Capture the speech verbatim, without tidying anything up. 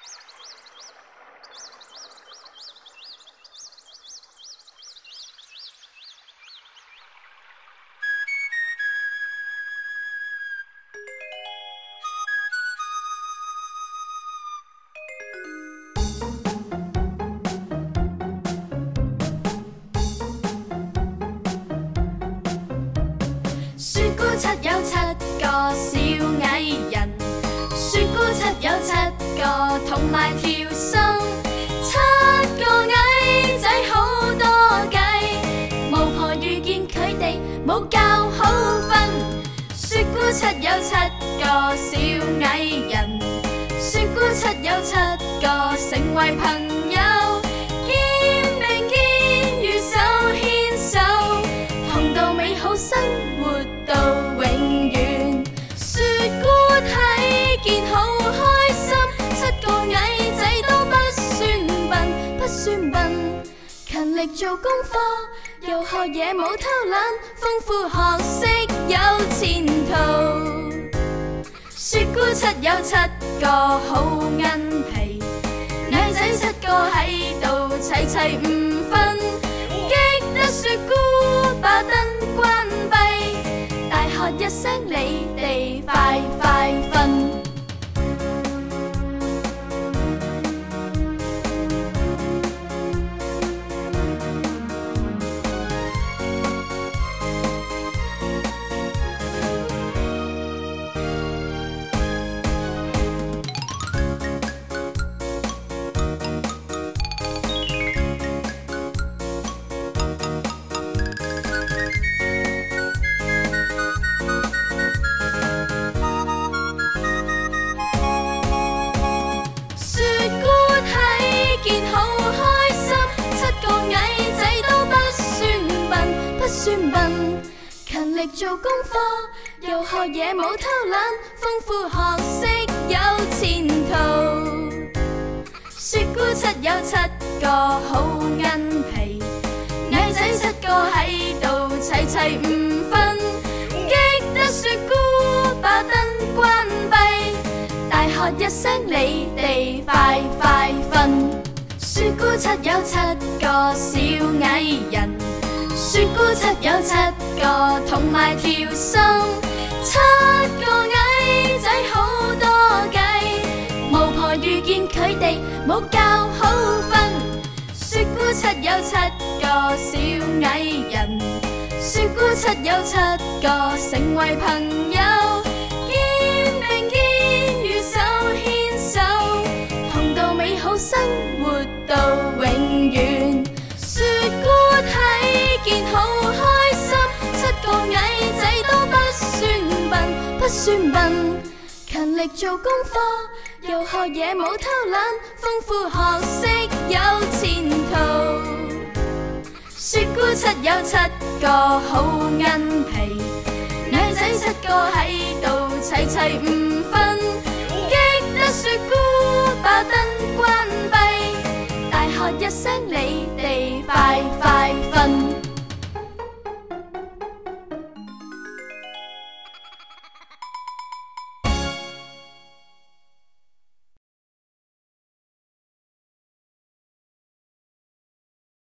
雪姑七有七個小矮人，雪姑七有七個同埋條笙，七個矮仔好多計，巫婆遇見佢哋冇覺好瞓。雪姑七有七個小矮人，雪姑七有七個成為朋友，肩並肩與手牽手，同度美好生活到永遠。雪姑睇見好開心，七個矮仔都不算笨，不算笨，勤力做功課，又學嘢冇偷懶，豐富學識有前途。雪姑七有七個好銀皮，矮仔七個喺度齊齊唔瞓，激得雪姑把燈關閉，大喝一聲你哋快快瞓。算笨，勤力做功課，又學嘢冇偷懶，豐富學識有前途。雪姑七有七個好銀皮，矮仔七個喺度齊齊唔瞓，激得雪姑把燈關閉，大喝一聲你哋快快瞓。雪姑七有七個小矮人，雪姑七有七個同埋條笙，七個矮仔好多計，巫婆遇見佢哋冇覺好瞓。雪姑七有七個小矮人，雪姑七有七個成為朋友，肩並肩與手牽手，同度美好生活到永遠。雪姑睇見好開心，七個矮仔都不算笨，不算笨，勤力做功課，又學嘢冇偷懶，豐富學識有前途。雪姑七有七個好銀皮，矮仔七個喺度齊齊唔瞓，激得雪姑把燈關閉，大喝一聲你哋快快瞓。